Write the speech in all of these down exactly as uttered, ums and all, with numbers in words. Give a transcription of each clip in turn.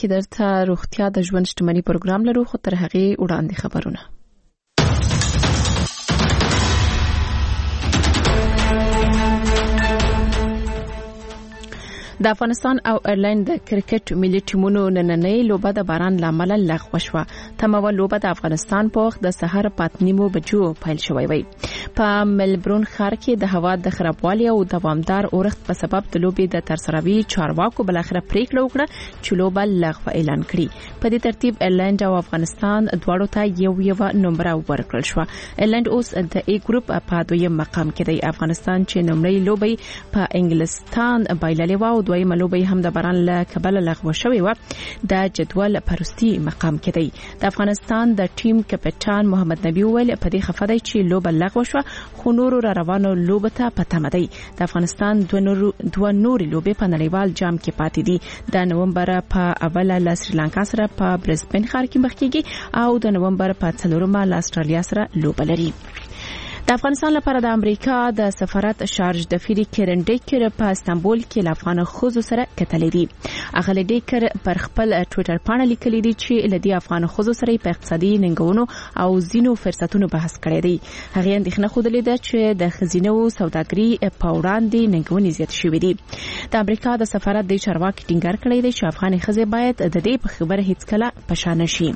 کې درته روغتیا د ژوند شتمنۍ پروګرام لرو، خو تر هغې وړاندې خبرونه. د افغانستان او ایرلند د کرکټ ملي ټیمونو نننۍ لوبه د باران لامل لغوه شوه. تمامه لوبه د افغانستان په وخت د سهار په اته نیمو بجو پیل شوې وي. په ملبورن ښار کې د هوا د خرابوالي او دوامدار اورښت په سبب د لوبې د ترسروي چارواکو بل اخر پریکړه وکړه چې لوبه لغوه اعلان کړي. په دې ترتیب ایرلند او افغانستان دواړو ته یو یو نمبر ورکړل شو. ایرلند اوس د ای ګروپ په دویم مقام کې دی. افغانستان چې نمبرې لوبې په انګلستان بایللې و، دویمه لوبه هم د باران له کبله لغوه شوې و. د جدول پرستی مقام کې دی. د افغانستان د ټیم کپټان محمد نبی ویل په دې خفه دی چې لوبه لغوه شو، خو نورو را روانو لوبه ته پته مدي. د افغانستان دوه نور دوه نورې لوبې په نړیوال جام کې پاتې دي. د نومبر په اوله ل سریلانکا سره په برزبن ښار کې مخ کېږي او د نومبر په څلورمه ل استرالیا سره لوبه لري. د افغانستان لپاره د امریکا د سفارت شارج د فری کرن ډیکر په استانبول کې ل افغان خوځو سره کتلې دي. اغلی ډیکر پر خپل ټوئیټر باندې لیکلي دي چې لدی افغان خوځو سره په اقتصادي ننګونو او زینو فرصتونو بحث کړی دی. هغه اندېښنه خوده لیده چې د خزینو سوداګري په وړاندې ننګونې زیات شوې دي. د امریکا د سفارت د چارواکي ټینګار کړی دی چې افغان ښځې باید د دې په خبره هیڅ کله پشان شي.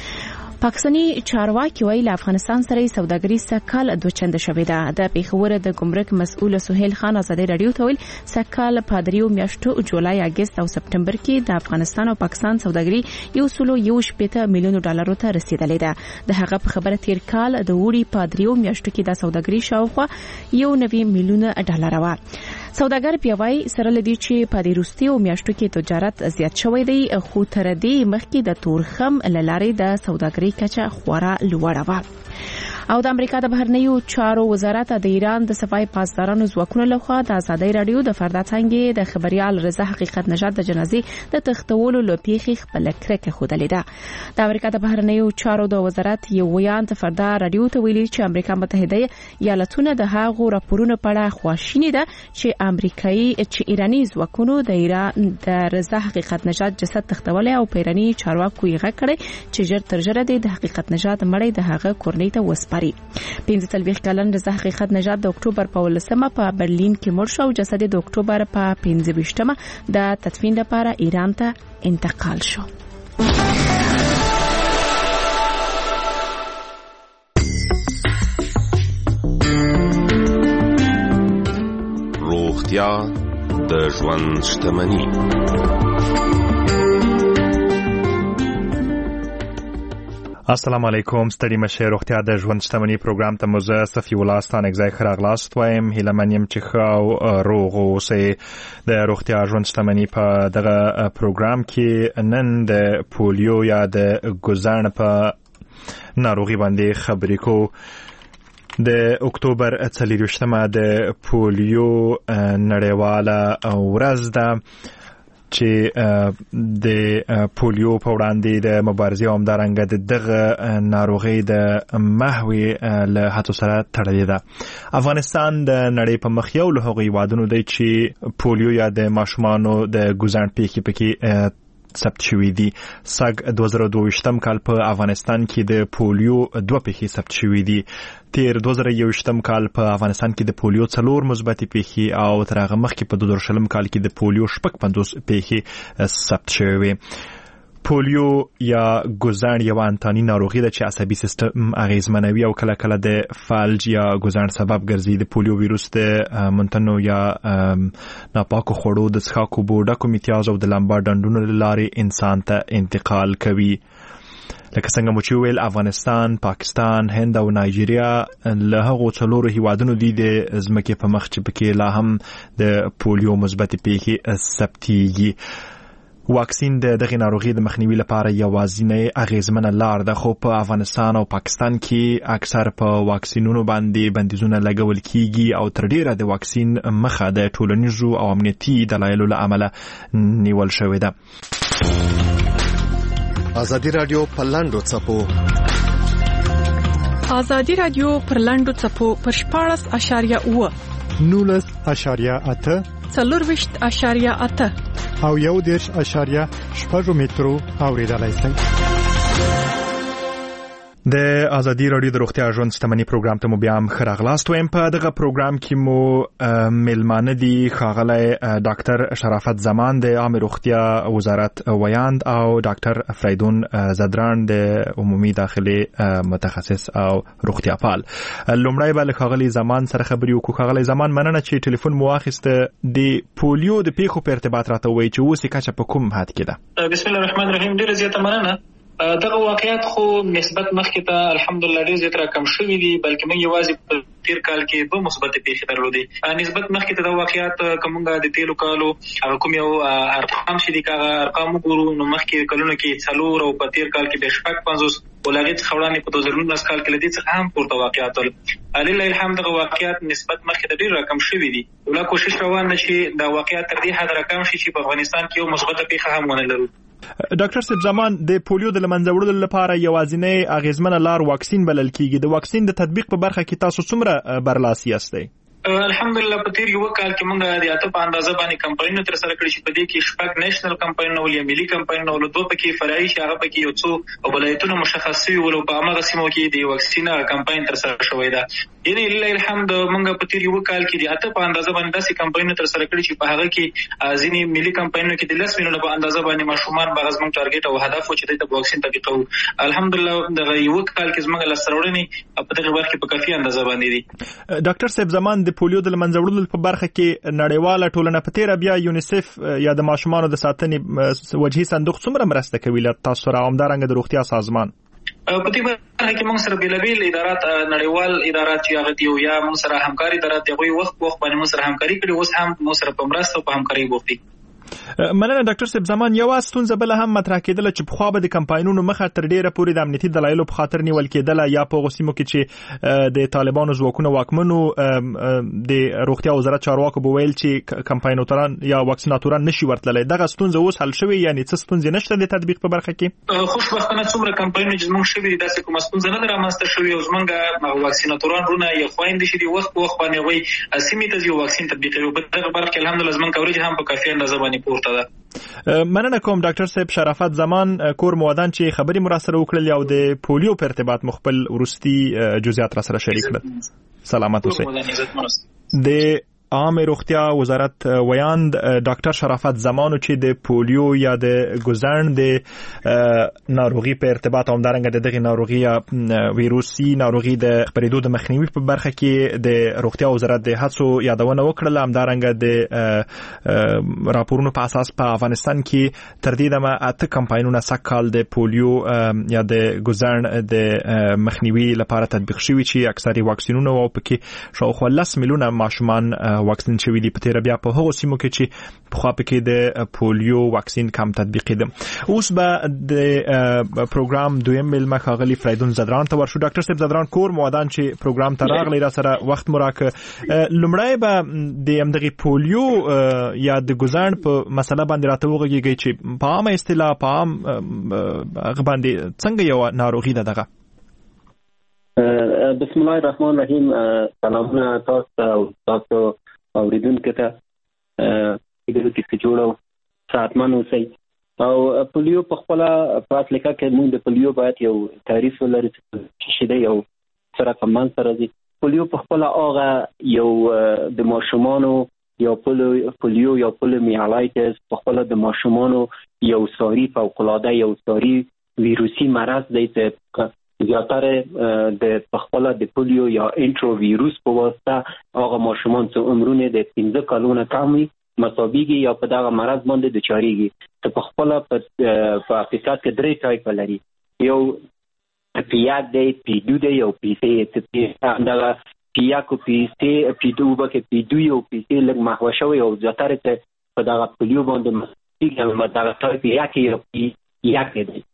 پاکستاني چارواکي ویل افغانستان سره سوداګري سکهال دوه چنده شوې ده. د پیښور د ګمرک مسؤل سهیل خان ازادي رادیو ته ویل سکهال په دریو میاشتو جولای، اگست او سپټمبر کې د افغانستان او پاکستان سوداګري یو سلو یو شپږ میلیون ډالرو ته رسیدلې ده. د هغه په خبره تیر کال د وړي په دریو میاشتو کې د سوداګري شاوخوا یو نوي میلیون ډالر و. سوداګر پیوای سره لدی چې په دې وروستیو میاشتو کې تجارت زیات شوی دی، خو تر دې مخکې د تورخم لارې د سوداګري کچه خورا لوړه و. او د امریکا د بهرنیو چارو وزارت د ایران د صفای پاسدارانو ځواکونو لخوا د ازادي رادیو د فردا څنګه د خبريال رضا حقیقت نژاد د جنازې د تختولو لپیخي خپل کرکه خودلې ده. د امریکا د بهرنیو چارو د وزارت یو ویان د فردا رادیو ته ویلي چې امریکا متحده ایالاتونه د هغو راپورونو په اړه خواشینی ده چې امریکایي چې ایرانی ځواکونو د ایران د رضا حقیقت نژاد جسد تختولې او پیرانی چارواکو یې غږ کړي چې ژر تر ژره د حقیقت نژاد مړی د هغه کورنۍ ته وسپاري. پنځه څلوېښت کلن رضا حقیقت نژاد د اکتوبر په ولسمه په برلین کې مړ شو. جسد د اکتوبر په پنځه ویشتمه د تدفین لپاره ایران ته انتقال شو. روغتیا د ژوند شتمني. السلام علیکم. ستړي مشه روغتیا د ژوند شتمنۍ پروګرام ته مزه صفی الله ستانه ځای خراغلاست وایم. هیله منیم چې خو روغ اوسئ. د روغتیا ژوند شتمنۍ په دغه پروګرام کې نن د پولیو یا د ګوزن په ناروغي باندې خبرې کوو. د اکتوبر څلورویشتمه د پولیو نړیواله ورځ ده چې د پولیو په وړاندې د مبارزې او همدارنګه د دغه ناروغۍ د محوې له هڅو سره تړلې ده. افغانستان د نړۍ په مخ یو له هغو هیوادونو دی چې پولیو یا د ماشومانو د ګوزن پیښې پکې ثبت شوې دي. سږ دوه زره دوه ویشتم کال په افغانستان کې د پولیو دوه پیښې ثبت شوې دي. تیر دوه زره یو ویشتم کال په افغانستان کې د پولیو څلور مثبتې پیښې او تر هغه مخکې په دوه زره شلم کال کې د پولیو شپږ پنځوس پیښې ثبت شوې. پولیو یا ګوزن یو انتاني ناروغي ده چې عصبي سیستم اغیزمنوي او کله کله د فلج یا ګوزن سبب ګرځي. د پولیو ویروس د منتنو یا ناپاکو خوړو د څښاک اوبو ډکو میتیاز او د لمبا ډنډونو له لارې انسان ته انتقال کوي. لکه څنګه مو چې ویل افغانستان، پاکستان، هند او نایجیریا له هغو څلورو هیوادونو دي د ځمکې په مخ چې پکې لا هم د پولیو مثبتې پیښې ثبتېږي. واکسین د دغه ناروغي د مخنیوي لپاره یوازینی اغیزمنه لار ده، خو په افغانستان او پاکستان کې اکثر په واکسینونو باندې بندیزونه لګول کیږي او تر ډیره د واکسین مخه د ټولنیزو او امنیتي دلایلو له امله نیول شوې ده. ازادي رادیو په لاندو څپو ازادي رادیو پر لاندو څپو پر شپاړس اشاریه اوه نولس اشاریه اته څلور ویشت اشاریه اته او یو دېرش اشاریه شپږ مترو اوریدلای شئ. د ازادي رادیو د روغتیا ژوند شتمنۍ پروګرام ته مو بیا هم ښه راغلاست وایم. په دغه پروګرام کې مو میلمانه دي ښاغلی ډاکټر شرافت زمان د عامه روغتیا وزارت ویاند او ډاکټر فریدون زدران د عمومي داخلي متخصص او روغتیا پال. لومړی به له ښاغلي زمان سره خبرې وکړو. ښاغلی زمان، مننه چې ټلیفون مو واخیسته. د پولیو د پیښو په ارتباط راته ووایي چې اوس یې کچه په کوم حد کې ده؟ بسم الله الرحمن الرحیم. ډېره زیاته مننه. دغه واقعیت خو نسبت مخکې ته الحمدلله ډېر زیات راکم شوي دي، بلکې موږ یوازې په تیر کال کې دوه مثبت پیښې درلودې. نسبت مخکې ته د واقعیت کومه د تیلو کالو هغه کوم یو ارقام چې دي هغه ارقام وګورو نو مخکې کلونو کې څلور او په تیر کال کې به شپږ پنځوس ولغې څخه وړاندې په دوه زره نولس کال کې لدې څخه هم پورته واقعیت ول. لله الحمد دغه واقعیت نسبت مخکې ته ډېر راکم شوي دي. ولا کوشش روان چې دا واقعیت تر دې حد راکم شي چې په افغانستان کې یو مثبت پیښه هم ونه لرو. ډاکټر صاحب زمان، د پولیو د لمنځه وړلو لپاره یوازینی اغیزمنه لار واکسین بلل کیږي. د واکسین د تطبیق په برخه کې تاسو څومره برلاسي یاستئ؟ الحمدلله په تیر یو کال کې موږ د اته په اندازه باندې کمپاینونه تر سره کړی چې په دې کې شپږ نېشنل کمپاینونه او ملي کمپاینونه او دوه پکې فرعي چې هغه پکې یو څو ولایتونه مشخص شوي ول او په هغه سیمو کې د واکسین کمپاین تر سره شوی دی. یعنی لله الحمد موږ په تیر یو کال کې د اته په اندازه باندې داسې کمپاینونه تر سره کړی چې په هغه کې ځینې ملي کمپاینونه کې د لس میلیونه په اندازه باندې ماشومان به زموږ ټارګټ او هدف و چې د واکسین تطبیقو. الحمدلله دغه یو کال کې زموږ لاسته په دغه برخه په کافي اندازه باندې دي. ډاکټر صاحب زمان، د پولیو د لمنځه په برخه کې نړیواله ټولنه په تیر بیا یونیسف یا د ماشومانو د ساتنې وجهي صندوق څومره مرسته کوي له تاسو سره، همدارنګه د روغتیا سازمان؟ په دې برخه کې موږ سره بیلابیل ادارات نړیوال ادارات چې هغه دی یا موږ سره همکاري ادارات دی وخت وخت باندې موږ سره همکاري کړي، اوس هم موږ سره په مرسته او په همکاري بوختي. مننه ډاکټر صاحب زمان. یو ستونزه بل هم مطرح کېدله چې په خوا به د کمپاینونو مخه تر ډیره پورې د امنیتي دلایلو په خاطر نیول کېدله یا په غوسیمو کې چې د طالبانو ځواکونه واکمنو د روغتیا وزارت چارواکو به ویل چې کمپاینوتران یا واکسیناتوران نشي ورتللی. دغه ستونزه اوس حل شوې، یعنی څه ستونزې نشته د تطبیق په برخه کې؟ خوشبختانه څومره کمپاینونه چې موږ شوي داسې کومه ستونزه نه ده رامنځته شوې او زموږ واکسیناتوران رونه یې خویندې چې دي وخت په وخت باندې هغوی سیمې ته ځي او واکسین تطبیقوي. په دغه برخه کې الحمدلله زموږ کوریج هم په کافي اندازه باندې پورته ده. مننه کوم ډاکټر صاحب شرافت زمان کور موادان چې خبري مو سره وکړل او د پولیو په ارتباط مخبل ورستي جزئیات را سره شریک کړل. سلامت اوسئ. د عامه روغتیا وزارت ویاند ډاکټر شرافت زمانو چې د پولیو یا د ګزړن د ناروغي په ارتباط همدارنګه د دغه ناروغي یا ویروسي ناروغي د خپرېدو د مخنیوي په برخه کې د روغتیا وزارت د هڅو یادونه وکړه. همدارنګه د راپورونو په اساس په افغانستان کې تر دې دمه اته کمپاینونه سکهال د پولیو یا د ګزړن د مخنیوي لپاره تطبیق شوي چې اکثري واکسینونه او پکې شاوخوا لس میلیونه ماشومان واکسین شوي دي. په تیر بیا په هغو سیمو کې چې په خوا پکې د پولیو واکسین کم تطبیق کېده. اوس به د پروګرام دویم میلمه ښاغلي فریدون زدران ته ورشو. ډاکټر صاحب زدران کور موادان چې پروګرام ته راغلی را سره وخت مو راکړه. لومړی به د همدغې پولیو یا د ګزړن په مسله باندې راته وغږېږئ چې په عامه اصطلاح په عام هغه باندې څنګه یوه ناروغي ده دغه؟ بسم الله الرحمن الرحیم. سلامونه تاسو او تاسو اوریدونکو ته دغه کې جوړو ساتمن اوسئ. او پولیو په خپل په اصلکه کې موږ د پولیو باید یو تعریف ولرو چې دی یو سره کمان سره دی. پولیو په خپل هغه یو د ماشومانو یو پولیو یو پولیومیالایتس په خپل د ماشومانو یو ساری فوق العاده یو ساری ویروسي مرض دی چې زیاتره د پخپله د پولیو یا انټرو ویروس په واسطه هغه ماشومان چې عمرونه د پنځه کلونو کم وي مصابېږي یا په دغه مرض باندې دچارېږي. چې پخپله په حقیقت کې درې ټایپه لري. یو پیاک دی، پی دو دی او پی سي. دغه پیاک او پی سي پی دو به کې پی دو او پی سي لږ محوه شوی او زیاتره ته په دغه پولیو باندې مصابېږي. دغه ټایپ یک یا پی یک دی.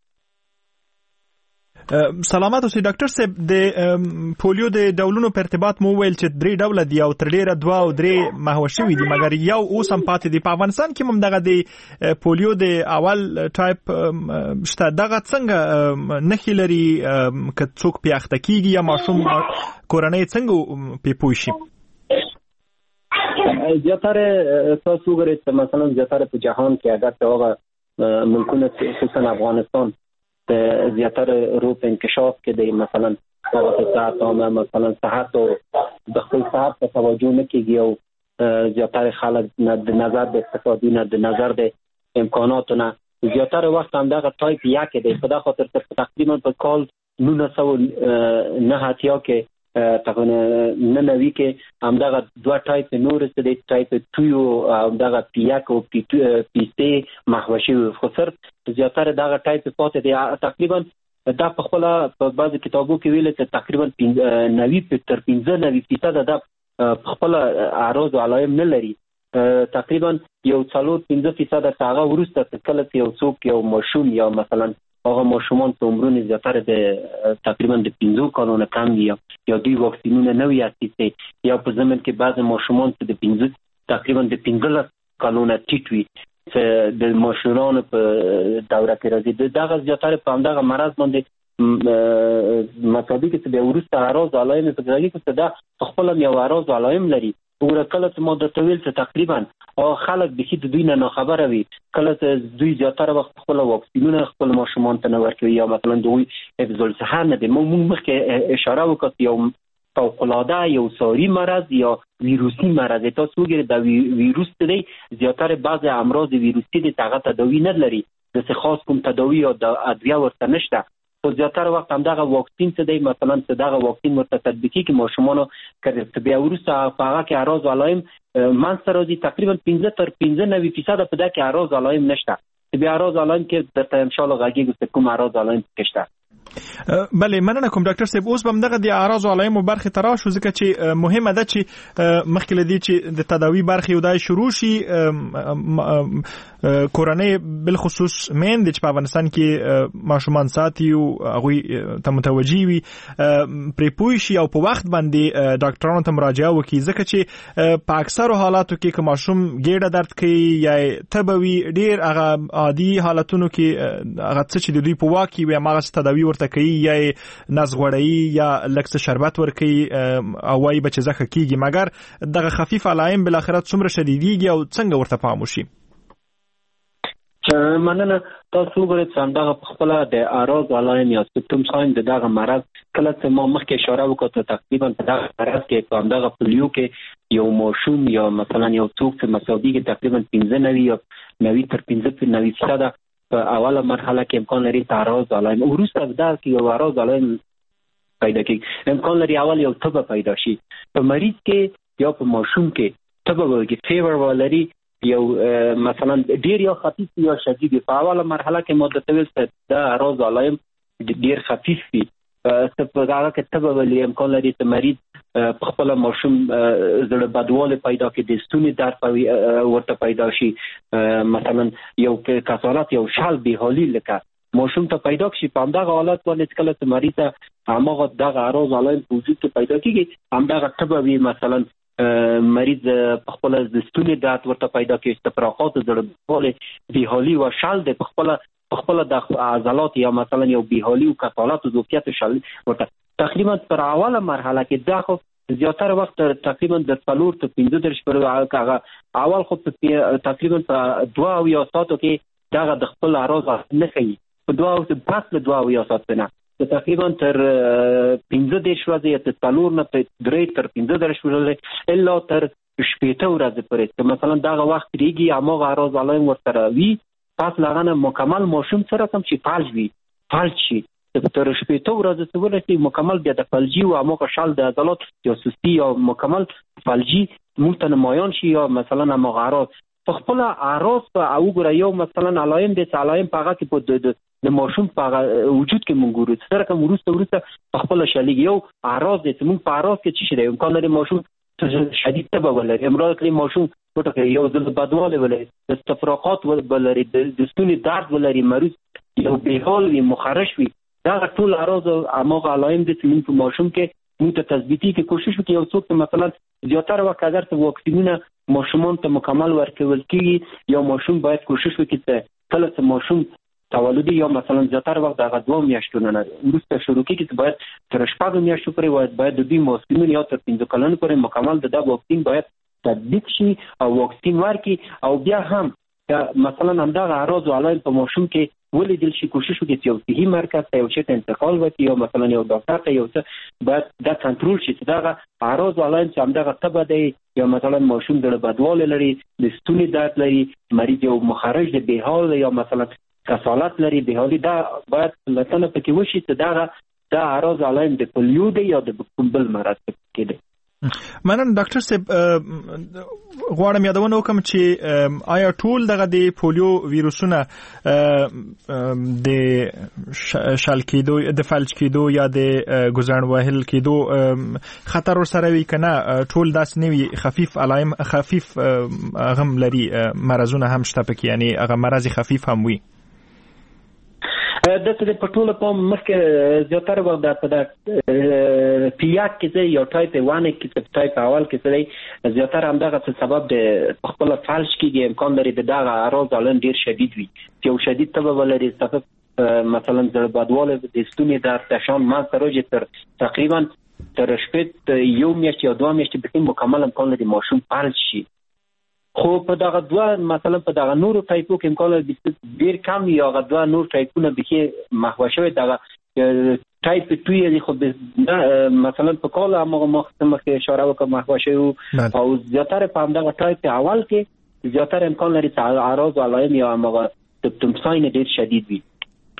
سلامات اوسئ ډاکټر صاحب. د پولیو د ډولونو په ارتباط مو ویل چې درې ډوله دي او تر ډیره دوه او درې محوه شوي دي، مګر یو اوس هم پاتې دي. په افغانستان کې هم دغه د پولیو د اول ټایپ شته. دغه څنګه نښې لري که څوک پې اخته کېږي یا ماشوم کورنۍ څنګه پې پوه شي؟ زیاتره تاسو وګورئ مثلا زیاتره په جهان کې اگر هغه ملکونه خصوصا افغانستان د زیاتره روپ انکشاف کې دی، مثلا هغه صحت او مثلا صحت او د خپل صحت په توجه نه کېږي او زیاتره خلک د نظر د اقتصادي نه د نظر د امکاناتو نه زیاتره وخت هم دغه ټایپ یک دی. په دغه خاطر تقریبا په کال نولس سوه نه اتیا کې تقریبا نه نوي کې همدغه دوه ټایپ نور څه دی، ټایپ ټو او دغه پی یک او پی پی سي محو شوي، خو صرف زیاتره دغه ټایپ پاتې دی. تقریبا دا په خپل په بعض کتابو کې ویل چې تقریبا نوي تر پنځه نوي فیصد د خپل اعراض او علائم نه لري. تقریبا یو څلور پنځه فیصد هغه ورسته کله چې یو څوک یو ماشوم یا مثلا هغه ماشومان په عمرونه زیاتره د تقریبا د پنځو کالونو کم دي یا دوی واکسینونه نه وي اخیستي، یا په زمن کې بعض ماشومان چې د پنځه تقریبا د پنځلس کالونو ټیټ وي چې د ماشومان په دوره کې راځي. دغه زیاتره په همدغه مرض باندې مطابق چې د ورسته اعراض علائم په ځای کې دا خپل یو اعراض علائم لري. وګوره کله چې ما د طویل څه تقریبا او خلک به چې د دوی نه خبره وي، کله چې دوی زیاتره وخت خپل واکسینونه خپل ماشومان ته نه ورکوي یا مثلا دوی حفظ الصحه نه دي. موږ مخکې اشاره وکړو یو فوق العاده یو ساری مرض یا ویروسي مرض، تاسو وګورئ دا ویروس دی زیاتره بعض امراض ویروسي دي هغه تداوی نه لري، د څه خاص کوم تداوی او د ادویه ورته نشته. خو زیاتره وخت هم دغه واکسین څه دی، مثلا چې دغه واکسین ورته تطبیقي کې ماشومانو کړي بیا وروسته په هغه کې اعراض علائم منځته راځي. تقریبا پنځه تر پنځه نوي فیصد په دغه کې اعراض علائم نشته. بیا اعراض علائم کې درته ان شاء الله غږیږي چې کوم اعراض علائم شته. بله مننه کوم ډاکټر صاحب. اوس به دغه د اعراض او علائم برخه ترا شو ځکه چې مهمه ده چې مخکې لدی چې د تداوی برخه یو دای شروع شي کورنۍ بالخصوص مین د په افغانستان کې ماشومان ساتي او هغه ته متوجي وي پرې پوي شي او په وخت باندې ډاکټرانو ته مراجعه وکړي، ځکه چې په اکثرو حالاتو کې که ماشوم ګیډه درد کوي یا تبوي ډیر هغه عادي حالتونو کې هغه څه چې د دوی په واکي وي هغه تداوی ورته کوي یا نس غوړی یا لکه شربت ورکوي او وايي بچ زخه کیږي، مګر دغه خفیف علائم بل اخرت څومره شدیدیږي او څنګه ورته پام وشي؟ مننه. تاسو وګورئ چې همدغه په خپل د اعراض علائم یا سیمپټومز هم د دغه مرض کله چې ما مخکې اشاره وکړه تقریبا په دغه مرض کې په همدغه پولیو کې یو ماشوم یا مثلا یو څوک چې مساوي کې تقریبا پنځه نوي یا نوي تر پنځه نوي فیصد په اوله مرحله کې امکان لري اعراض علائم وروسته دا کې یو اعراض علائم پیدا کیږي، امکان لري اول یو تبه پیدا شي په مریض کې یا په ماشوم کې تبه ولري، فیور ولري، یو مثلا ډیر یا خفیف یا شدید. په اوله مرحله کې مدته طویل د اعراض علائم ډیر خفیف وي، په هغه کې تبه ولري، امکان لري چې مریض په خپل ماشوم زړه بدواله پیدا کړي، د ستوني درد ورته پیدا شي، مثلا یو کسالت یو شل بیحالي لکه ماشوم ته پیدا شي. په همدغه حالت باندې کله چې مریض هغه دغه اعراض علائم په وجود کې پیدا کیږي، همدغه تبه وي، مثلا مریض په خپل د ستوني درد ورته پیدا کیږي، استفراغات زړه بدواله بیحالي او شل د خپل خپل د عضلات یا مثلا یو بیحالي او کسالت او ذوقیت شل ورته تقریبا پر اوله مرحله کې دا خو زیاتره وخت تقریبا د څلور ته پنځه درش پر هغه اول خو تقریبا په دوه او یا ساتو کې دا د خپل اعراض نه کوي، په دوه او پس له دوه او یا ساتو نه تقریبا تر پنځه دیرش ورځې یا تر څلور نه درې تر پنځه دیرش ورځې الا تر شپېته ورځې پورې مثلا دغه وخت ریږي هماغه اعراض علائم ورسره وي، پس له هغه نه مکمل ماشوم سره کوم چې فلج وي فلج شي تر شپېته ورځې څه ورسي مکمل بیا د فلجي او هماغه شل د عضلات یا سستی یا مکمل فلجي موږ ته نمایان شي یا مثلا هماغه اعراض په خپل اعراض په او ګره یو مثلا علائم د علائم په هغه کې په د ماشوم په وجود کې مونږ ګورو سره کوم ورسته ورسته په خپل شلیږي یو اعراض د مونږ په اعراض کې څه شي دی، امکان لري ماشوم شدید تبه ولري، امراض کلی ماشوم ورته یو ځل بدواله ولري، د استفراغات ولري، د ستوني درد ولري، مریض یو بیحال وي، مخرش وي، دا ټول اعراض هماغه علائم د مونږ په ماشوم کې مونږ ته تثبیتي کې کوشش وکړي. یو څوک مثلا زیاتره وخت اگر ته واکسینونه ماشومان ته مکمل ورکول کیږي یا ماشوم باید کوشش وکړي چې کله چې ماشوم تولدي یا مثلا زیاتره وخت هغه دوه میاشتو نه وروسته شروع کیږي چې باید تر شپږ میاشتو پورې باید د دې واکسین یا تر پنځه کلونو پورې مکمل د دا واکسین باید تطبیق شي او واکسین ورکړي او بیا هم مثلا همدغه اعراض او علائم په ماشوم کې ولیدل شي کوشش وکړي چې یو صحي مرکز ته یو چېرته انتقال وکړي یا مثلا یو ډاکټر ته یو څه باید دا کنټرول شي چې دغه اعراض او علائم چې همدغه تبه دی یا مثلا ماشوم د بدواله لري د ستوني درد لري مریض یو مخرج د بېحال یا مثلا کسالت لري بېحالي دا باید لټنه پکې وشي چې دغه دا اعراض او علائم د پولیو دی یا د کوم بل مرض کې دی. مننه ډاکټر صاحب غواړم یادونه وکم چې آیا ټول دغه د پولیو ویروسونه د شال کېدو د فلج کېدو یا د ګزړن وهل کېدو خطر سره وي کنه ټول داس نه وي خفیف علائم خفیف غم لري مرزونه هم شته پکې یعنی هغه مرض خفیف هم وي دته په ټوله په مخکې زیاتره وخت د په د پیاک کې یو ټایپ وانه کې ټایپ اول کې سره زیاتره هم دغه سبب د خپل فالش کې امکان لري د دغه اعراض علن ډیر شدید وي یو شدید تبه ولري سبب مثلا د بدواله د ستوني درد شان ما ترجه تر تقریبا تر شپږ یو میاشت یا دوه میاشتې به مکمل امکان لري ماشوم فالش شي خو په دغه دوه مثلا په دغه نورو ټایپو کې امکان لري ډیر کم یا غو دوه نور ټایپونه به محو شوی دغه ټایپ دوی دی خو مثلا په کال هغه مخکې اشاره وکړه محو شوی او زیاتره په همدغه ټایپ اول کې زیاتره امکان لري چې اعراض او علائم یا هغه سمپتومز ډیر شدید وي.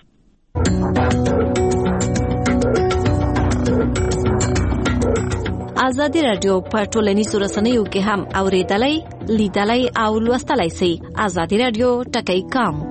ازادي رادیو په ټولنیزو رسنیو کې هم اوریدلای لیدلای او لوستلای شئ. ازادي رادیو ټکی کام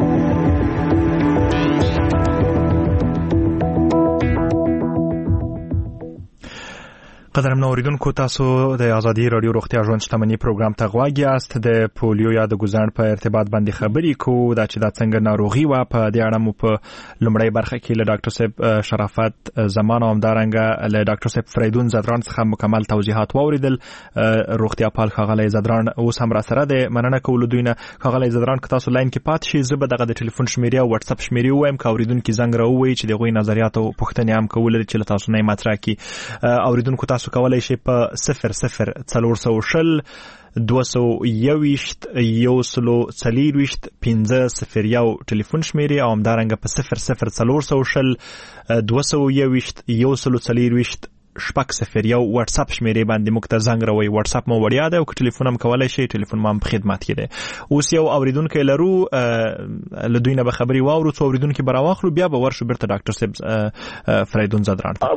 قدرمنو اوریدونکو تاسو د ازادي رادیو روغتیا ژوند شتمنۍ پروګرام ته غواړئ یاست د پولیو یا د ګزړن په ارتباط باندې خبرې کوو دا چې دا څنګه ناروغي وا په دې اړه مو په لومړی برخه کې له ډاکټر صاحب شرافت زمان او همدارنګه له ډاکټر صاحب فریدون زدران څخه مکمل توضیحات واوریدل. روغتیا پال خغلی زدران اوس هم را سره ده مننه کول دوی نه خغلی زدران که تاسو لاین کې پات شي زه به دغه د ټلیفون شمیرې او واتس اپ شمیرې وایم که اوریدونکو زنګ راووي چې دغه نظریات او پوښتنې هم کول لري چې تاسو نه مطرح کی اوریدونکو تاسو کولای شئ په صفر صفر څلور سوه شل دوه سوه یوویشت یو سلو څلېرویشت پنځه صفر یو ټلیفون شمیرې او همدارنګه په صفر صفر څلور سوه شل دوه سوه یوویشت یو سلو څلېرویشت شپږ صفر یو واتس اپ شمیرې باندې موږ ته زنګ راوړئ. واتس اپ مو وړیا ده او که ټلیفون هم کولای شئ ټلیفون مو هم په خدمت کې دی. اوس یو اوریدونکی لرو له دوی نه به خبرې واورو څو اوریدونکي به راواخلو بیا به ورشو بیرته ډاکټر صاحب فریدون زدران ته.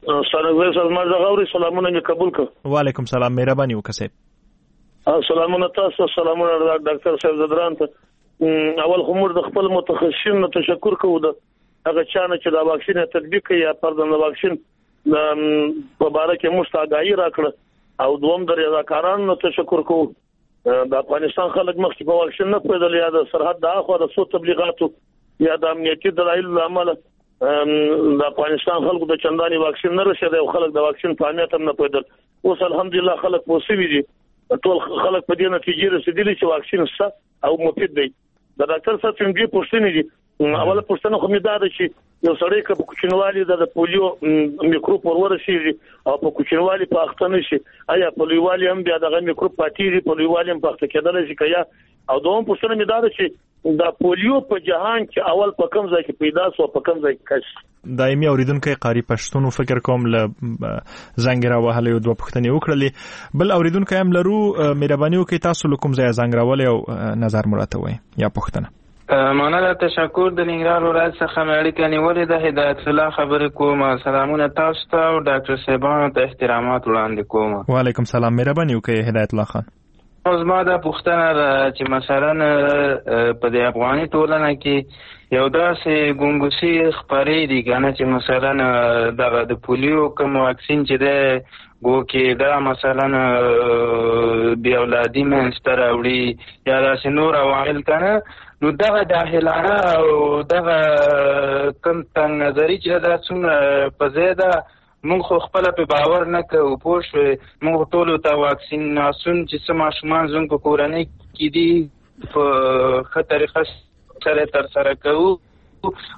سلامونه مې قبول کړ. وعلیکم سلام مهرباني وکړه صاحب. سلامونه تاسو سلامونه ډاکټر صاحب زدران ته. اول خو موږ د خپل متخصصین نه تشکر کوو د هغه چانه چې دا واکسین تطبیق کوي یا پردن د واکسین په باره کې موږ ته آګاهي راکړه او دوم د رضاکارانو تشکر کوو. د افغانستان خلک مخکې په واکسین نه پوهېدل یا د سرحد د اخوا د څو تبلیغاتو یا د امنیتي دلایلو له امله د افغانستان خلکو د چنداني واکسین نه رسېدی او خلک د واکسین په اهمیت هم نه پوهېدل. اوس الحمدلله خلک پوه شوي دي ټول خلک په دې نتیجې رسېدلي چې واکسین شته او مفید دی. د ډاکټر صاحب څنګه دې پوښتنې دي اوله پوښتنه خو مې دا ده چې یو سړی که په کوچنوالي د پولیو میکروب ورورسېږي او په کوچنوالي په اخته نه شي آیا په لویوالي هم بیا دغه میکروب پاتېږي په لویوالي هم په اخته کېدلی شي که یا او دوم پوښتنه مې دا ده چې دا پولیو په جهان کې اول په کوم ځای کې پیدا شو په کوم ځای کې کش دایمي اوریدونکو قاری پښتون فکر کوم ل زنګ را وهلې او دوه پوښتنې وکړلې بل اوریدونکو هم لرو مهرباني وکړئ تاسو له کوم ځای زنګ راولې او نظر مراته وای یا پوښتنه. مننه تشکر د ننګرهار ولایت څخه مې اړیکه نیولې ده. هدایت الله خبرې کوم. سلامونه تاسو ته او ډاکټر صاحبانو ته احترامات وړاندې کوم. وعلیکم سلام مهرباني وکړئ هدایت الله خان. اوس ما دا پوښتنه ده چې مثلا په د افغاني ټولنه کې یو داسې ګونګوسي خپرې دي کنه چې مثلا دغه د پولیو کوم واکسین چې ده ګو کې دا مثلا بې اولادي منځته راوړي یا داسې نور عوامل کنه نو دغه داخلانه او دغه کم تنګ نظري چې دا څومره په ځای ده موږ خو خپله په باور نه کوو پوه شوې موږ ټولو ته واکسیناسون چې څه ماشومان زموږ په کورنۍ کې دي په ښه طریقه سره ترسره کوو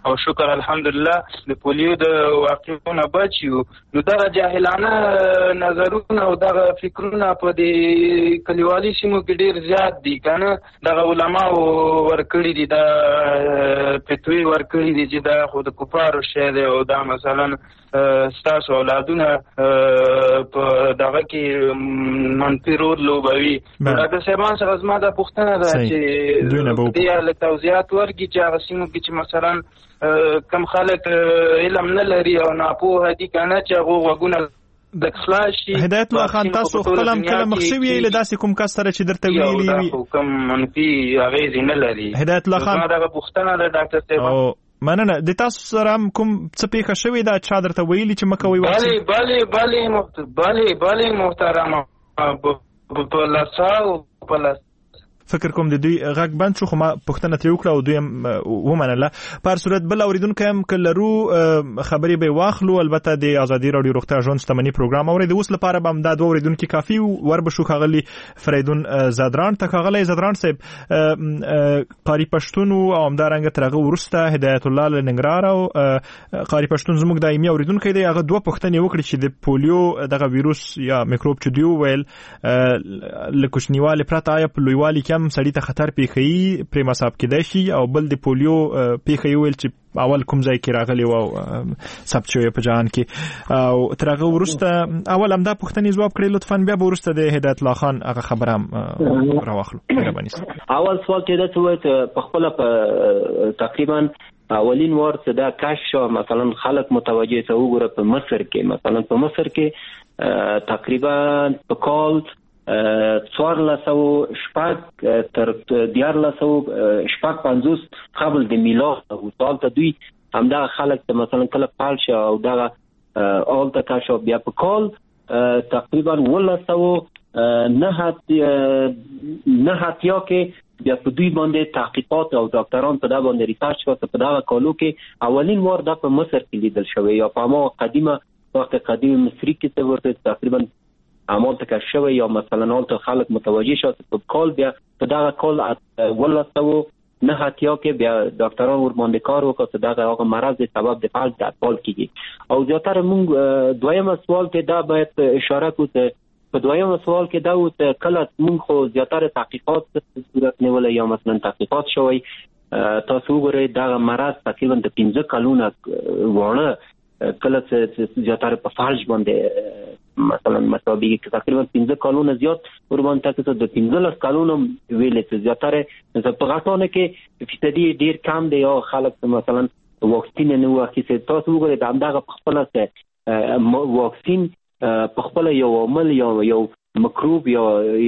او شکر الحمدلله د پولیو د واقعونو بچیو. نو دغه جاهلانه نظرونه او دغه فکرونه په دې کلیوالي سیمو کې ډیر زیات دي کنه. دغه علما ورکړي دي دا فتوی ورکړي دي چې دا خو د کفارو شی دی او دا مثلا ستاسو اولادونه په دغه کې منفي رول لوبوي. دا سیمان سره زما د پوښتنه ده چې دې له توضیحات ورکړي چې هغه سیمو کې چې مثلا کم خلک علم نه لري او ناپوهه دي کنه چې هغه وګونه د خلاصي. هدایت الله خان تاسو خپل کله مخشوي له داسې کوم کس سره چې درته ویلي وي یو کوم منفي اغیز نه لري. هدایت الله خان دا پوښتنه ده ډاکټر صاحب. مننه. د تاسو سره کوم څه پیښه شوې ده چا درته ویلي چې مکه وي واکسین؟ بله بله بله بله محترمه په لاساو په لاس فکر کوم د دوی غږ بند شو خو ما پوښتنه ترې وکړه او دوی هم ومنله. په هر صورت بل اورېدونکی هم که لرو خبرې به واخلو. البته د ازادي راډیو روغتیا ژوند شتمني پروګرام اوري. د اوس لپاره به هم دا دوه اورېدونکي کافي ور به شو. ښاغلي فریدون زادران ته. ښاغلی زادران صاحب قاري پښتون او همدارنګه تر هغه وروسته هدایت الله له ننګرهار او قاري پښتون زموږ دایمي اورېدونکی دی. هغه دوه پوښتنې وکړي چې د پولیو دغه ویروس یا میکروب چې دوی وویل له کوچنیوالي پرته آیا په لویوالي کې سړی ته خطر پیښي پرې مصاب کېدای شي؟ او بل د پولیو پیښي ویل چې اول کوم ځای کې راغلی و او ثبت شوی په جهان کې او تر هغه وروسته اول هم دا پوښتنې ځواب کړئ لطفا، بیا به وروسته د هدایت الله خان هغه خبره هم راواخلو. اول سوال چې دا څه په خپل په تقریبا اولین وار چې دا کش شو مثلا خلک متوجه ته وګوره په مصر کې مثلا په مصر کې تقریبا په کال څوار لسو شپږ تر دیار لسو شپږ پنځوس قبل د میلاد او دالته دوی همدغه خلک ته مثلا کله پال شو او دغه اولته کا شو بیا په کال تقریبا ولسو نه هات نه هاتیا کې بیا په دوی باندې تحقیقات او ډاکټران په دا باندې ریسرچ وکړ. په دا کالو کې اولین وار د په مصر کې لیدل شوی یا په ما قدیمه وخت قدیم مصری کې څه ورته تقریبا عمل تک شوی یا مثلا اولته خلک متوجه شو په کال بیا په دا کال ولسو نه هاتیا کې بیا ډاکټران ور باندې کار وکړ چې دا هغه مرض د سبب د فالج د اطفال کېږي. او زیاتره موږ دویمه سوال کې دا باید اشاره کوو. په دویمه سوال کې دا و چې کله موږ خو زیاتره تحقیقات صورت نیولې یا مثلا تحقیقات شوی تاسو وګورئ دا مرض تقریبا د پنځه کلونه وړه کله چې زیاتره په فالج باندې مثلا مصابي کې تقریبا پنځه کلونه زیات ور باندې تاسو د پنځه کلونو ویلې چې زیاتره په غاټونه کې فیصدي ډیر کم دی او خلک مثلا واکسین نه واخیسي. تاسو وګورئ دا همدغه په خپل سره واکسین په خپل یو عمل یا یو مکروب یا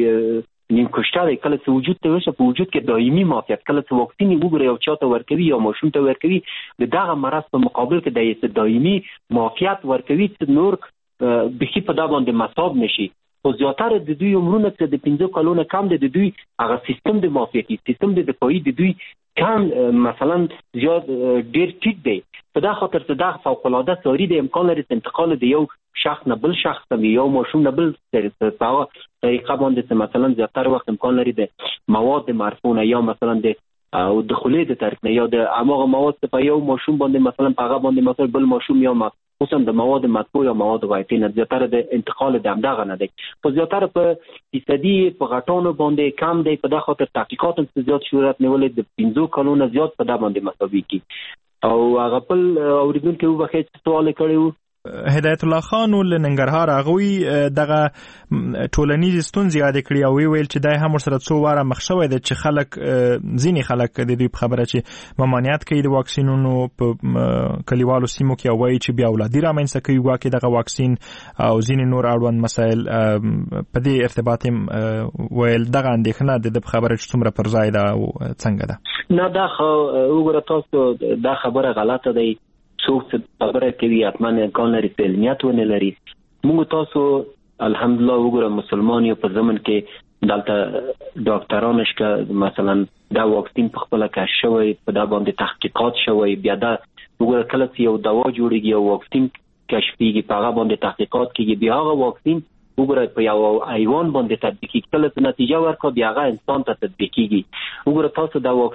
نیم کوشتاري کله چې وجود ته وشه په وجود کې دایمي معافیت کله چې واکسین وګورئ او چاته ورکوي یا ماشوم ته ورکوي دغه مرض په مقابل کې د دایمي معافیت ورکوي چې نور بخي په دا باندې مصاب نشي. او زیاتره د دوی عمرونه چې د پنځه کلونو کم دي د دوی هغه سیستم د معافیتي سیستم د دفاعي د دوی کم مثلا زیات ډیر ټیټ دی. په دا خاطر چې دا فوق العاده سوري د امکان لري انتقال د یو شخص نه بل شخص ته یو ماشوم نه بل طریقه باندې چې مثلا زیاتره وخت امکان لري د مواد مرفونه یا مثلا د او د خولې د طریق نه یا د اماغه مواد په یو ماشوم باندې مثلا په هغه باندې مثلا بل ماشوم یا خصوصا د مواد مطبوع یا مواد غایطي نه زیاتره د انتقال د همدغه نه دی. په زیاتره په فیصدي په غټونو باندې کم دی. په دا خاطر تحقیقات هم زیات صورت نیولې د پنځه کلونو زیات په دا باندې مساوي کی. او هغه په اوریدونکو وبخښ سوال کړیو هدایت الله خان ول ننګرهار هغوی دغه ټولنیز ستونزې یاد کړی او ویل چې دای هم سره څو واره مخ شوی د چې خلک ځینی خلک د دې خبره چې ممانعت کوي د واکسینونو په کلیوالو سیمو کې او وایي چې بیا اولادي رامنځته کوي واکې دغه واکسین او ځینی نور اړوند مسایل په دې ارتباط ویل دغه اندېښنه د خبره چې څومره پر ځای ده او څنګه ده. نه دا خو وګوره تاسو دا خبره غلطه دی. څوک خبره کوي حتما امکان لري چې علمیت ونه لري. موږ تاسو الحمدلله وګوره مسلمان یو په زمن کې دلته ډاکټران شته مثلا دا واکسین په خپل کې شوی په دا باندې تحقیقات شوی بیا دا وګوره کله چې یو دوا جوړیږي او واکسین کشفیږي په هغه باندې تحقیقات کیږي بیا هغه واکسین وګوره په یو حیوان باندې تطبیق کړل چې نتیجه ورکړي بیا هغه انسان ته تطبیق کیږي. وګوره تاسو دا واکسین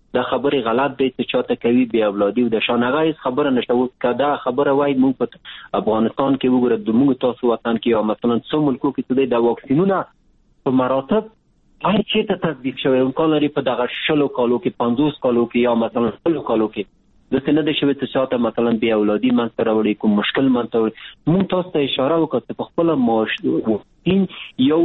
دا خبره غلط دی چې چاته کوي بی اولادي او د شانغه خبره نشته. و کدا خبره وای موږ په افغانستان کې وګورئ د موږ تاسو وطن کې او مثلا څو ملکو کې د واکسینونه په مراتب هر چی ته تطبیق شوی. امکان لري په دغه شلو کالو کې پنځوس کالو کې یا مثلا شلو کالو کې د سند شوی ته چاته مثلا بی اولادي منځ راوړي کوم مشکل منځ راوړي. موږ تاسو ته اشاره وکړه په خپل واکسین یو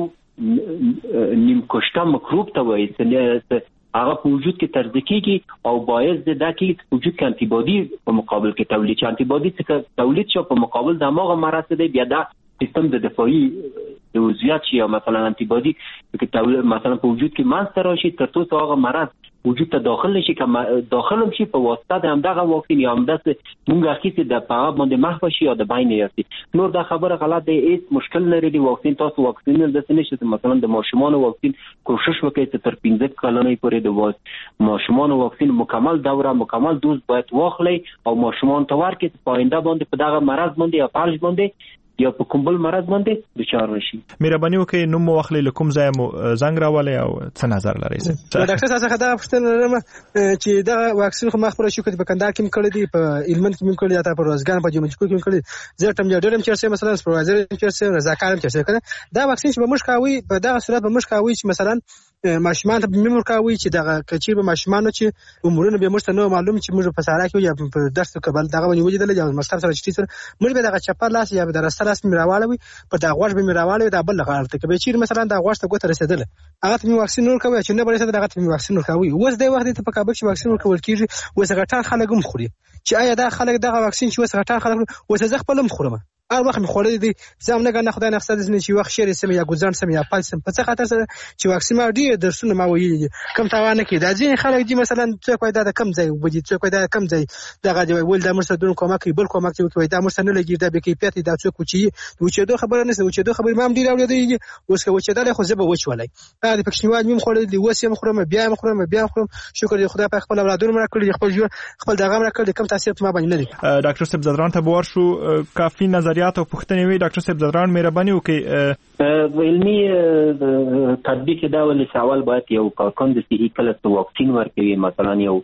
نیم کشته مکروب ته وایي چې هغه په وجود کې ترځ کېږي او باعث د دا کې په وجود کې انټي بادي په مقابل کې تولید شي. انټي بادي چې تولید شو په مقابل د هغه مرض دی بیا دا سیستم د دفاعي د وضعیت شي او مثلا انټي بادي چې تولید مثلا په وجود کې مانستر راشي تر څو هغه مرض وجود ته داخل نشي که داخل شي په واسطه د همدغه واکسین یا همداسې مونږ اخیستې د په هغه باندې محو شي یا د بین یاسي. نور دا خبره غلط دی. هیڅ مشکل نه لري واکسین. تاسو واکسین داسې نشي مثلا د ماشومان واکسین کوشش وکړئ چې تر پنځه کلنۍ پورې د ماشومان واکسین مکمل دوره مکمل دوز باید واخلئ او ماشومان ته ورکړئ چې په آینده باندې په دغه مرض باندې یا فلج باندې یا په کوم بل مرض باندې دچار نشي. مهرباني وکړئ نوم مو واخلئ له کوم ځای مو زنګ راولئ او څه نظر لرئ؟ ډاکټر صاحب څخه دا پوښتنه لرم چې دا واکسین خو مخ پر شو کړي په کندهار کې کړي دي په هلمند کې کړي یا په روزګان په جمهوریت کې کړي زه تم جوړم چې مثلا سپروایزر چې رضاکارم چې کنه دا واکسین چې به مش کاوي په دغه صورت به مش کاوي چې مثلا ماشومان ته ممر کاوي چې دغه کچیر به ماشومان چې عمرونه به مشته نو معلوم چې موږ په سارا کې یا په درس قبل دغه ونی وجدل یا مستر سره چې سره موږ به دغه چپر لاس یا به درسته لاس میراواله په دا غوښ به میراواله دا بل غلطه کوي چې مثلا دا غوښ ته ګوت رسیدل هغه ته واکسین نور کوي چې نه بل څه دغه ته واکسین نور کوي. اوس د وخت ته په کابل کې واکسین ورکول کیږي اوس غټان خلک هم خوري چې آیا دا خلک دغه واکسین چې اوس غټان خلک اوس زه خپل هم خورم هر وخت مخوړې دي زم نه کنه خدای نه خصه دي چې وخت شری سم یا ګزان سم یا پالسم په څه خاطر سره چې واکسین ما ډیر درسونه ما ویلي کم تاوان کې دا ځین خلک دي مثلا څوک وای دا کم ځای وبدي څوک وای دا کم ځای دغه دی ول دا مرسته دون کومه کوي بل کومه کوي دا مرسته نه لګي دا به کیفیت دا څوک چې و چې دوه خبره نه و چې دوه خبره ما هم ډیر اورېدلې اوس که و چې دا خو زه به وچ ولای دا د پښتنواد مم خورې دي اوس هم خورم بیا هم خورم بیا هم خورم شکر دی خدای په خپل اولادونو مړ کړی خپل ژوند خپل دغه مړ کړی کم تاثیر ما باندې نه لري. ډاکټر صاحب زدران ته بور شو کافي نظریات او پوښتنې وی ډاکټر صاحب زدران مهرباني وکړئ علمي تطبیق دا ولې سوال باید یو کارکن د صحي کله واکسین ورکوي مثلا یو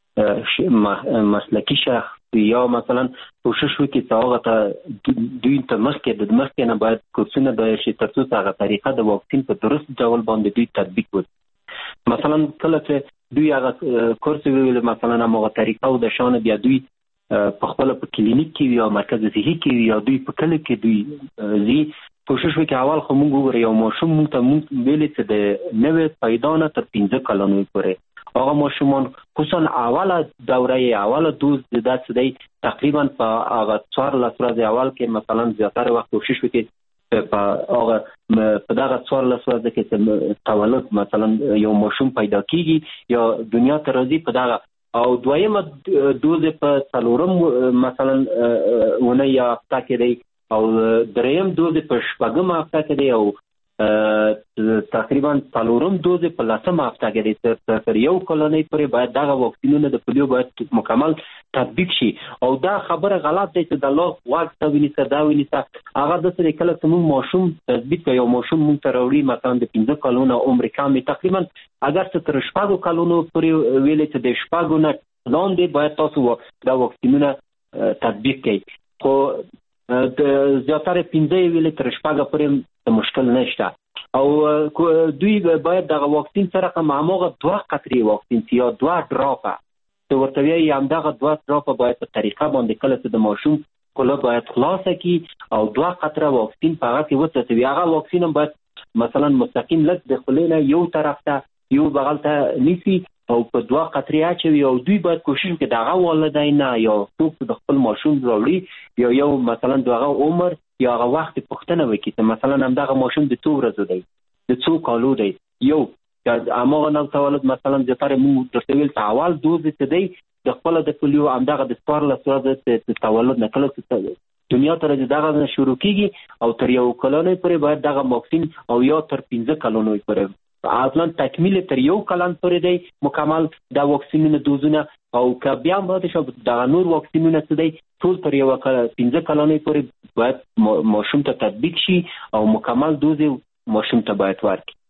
مسلکی شخص یا مثلا کوشش وکړي چې هغه ته دوی ته مخکې د مخکې نه باید کورسونه دایر شي تر څو هغه طریقه د واکسین په درست ډول باندې دوی تطبیق وکړي. مثلا کله چې دوی هغه کورس ویل مثلا هغه طریقه او د شان بیا دوی په خپل په کلینیک کې یا مرکز صحي کې یا دوی په کله کې دوی زی کوشش وکړي اول خو موږ وګورئ یو ماشوم موږ ته موږ ویلې چې د نوې پیدا نه تر پنځه کلونو پورې هغه ماشومان خصوصا اوله دوره اوله دوز د داسې دی تقریبا په هغه څوارلس ورځې اول کې مثلا زیاتره وخت کوشش وکړي په هغه په دغه څوارلس ورځې کې تولد مثلا یو ماشوم پیدا کیږي یا دنیا ته راځي په دغه او دویمه دوز په څلورم مثلا ونه یا هفته کې دی او دریم دوز په شپږم هفته کې دی او تقریبا څلورم دوز په لسم هفته کې دی. تر یو کلنۍ پورې باید دغه واکسینونه د پولیو باید مکمل تطبیق شي او دا خبره غلط دی چې د الله واک ته ونیسه دا ونیسه هغه داسې کله چې موږ ماشوم تثبیت کوي یو ماشوم موږ ته راوړي مثلا د پنځه کلونو عمر کم تقریبا اگر څه تر شپږو کلونو پورې ویلې چې د شپږو نه لاندې باید تاسو دا واکسینونه تطبیق کړئ. خو د زیاتره پنځه ویلې تر شپږو پورې مشکل نشته او دوی باید دغه واکسین سره هماغه دوه قطرې واکسین یا دوه ډراپه ته ورته وایي همدغه دوه ډراپه باید په طریقه باندې کله چې د ماشوم خوله باید خلاصه کی او دوه قطره واکسین په هغه کې وڅڅوي. هغه واکسین هم باید مثلا مستقیم لږ د خولې نه یو طرف ته یو بغل ته نیسي او په دوه قطرې اچوي او دوی باید کوشش وکړي دغه والدین یا څوک د خپل ماشوم راوړي یا یو مثلا دغه عمر یا هغه وخت پوښتنه وکړي چې مثلا همدغه ماشوم د څو ورځو دی د څو کالو دی یو اماغه نو تولد مثلا زیاتره مو درته ویل چې اول دوز ته دی د خپل د پولیو همدغه د څوارلس ورځې د تولد نه کله چې دنیا ته راځي دغه شروع کیږي او تر یو کلونې پورې باید دغه واکسین او یا تر پنځه کلونې پورې اصلا تکمیل تر یو کلن پورې دی مکمل د واکسینونو دوزونه او که بیا هم باید شو دغه نور واکسینونه څه دی ټول تر یو پنځه کلونې پورې باید ماشوم ته تطبیق شي او مکمل دوز ماشوم ته باید ورکړي.